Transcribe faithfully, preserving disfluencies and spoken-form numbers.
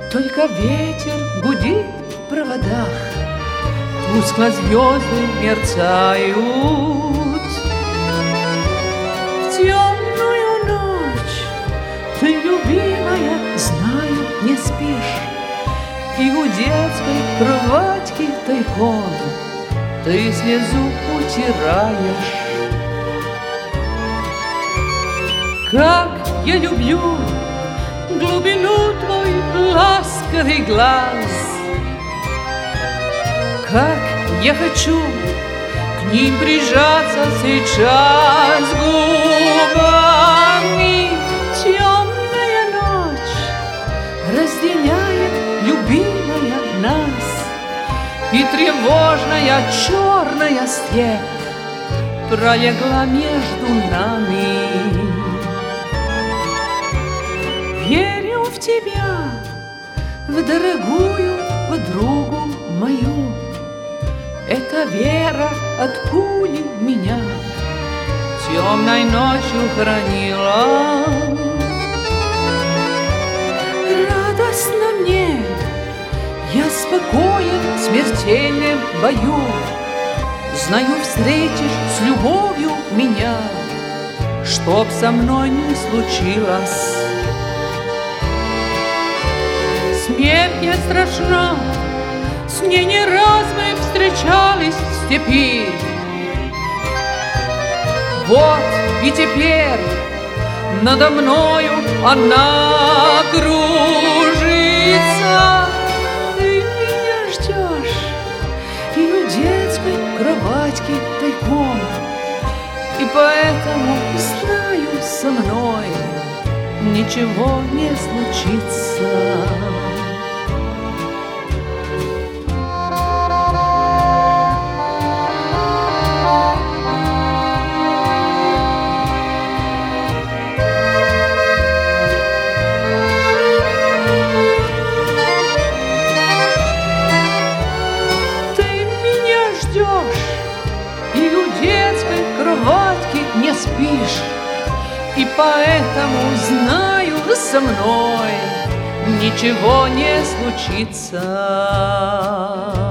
Только ветер гудит в проводах, тускло звезды мерцают. В темную ночь ты, любимая, знаю, не спишь, и у детской кроватки тайком ты слезу утираешь. Как я люблю глубину твой ласковый глаз, как я хочу к ним прижаться сейчас губами. Темная ночь разделяет, любимая, нас, и тревожная черная степь пролегла между нами. Верю в тебя, в дорогую подругу мою. Эта вера от пули меня темной ночью хранила. Радостно мне, я спокоен в смертельном бою. Знаю, встретишь с любовью меня, чтоб со мной не случилось. Смерть не страшна, с ней не раз мы встречались в степи. Вот и теперь надо мною она кружится. Ты меня ждешь и у детской кроватки тайком, и поэтому знаю, со мной ничего не случится. И у детской кроватки не спишь, и поэтому знаю, со мной ничего не случится.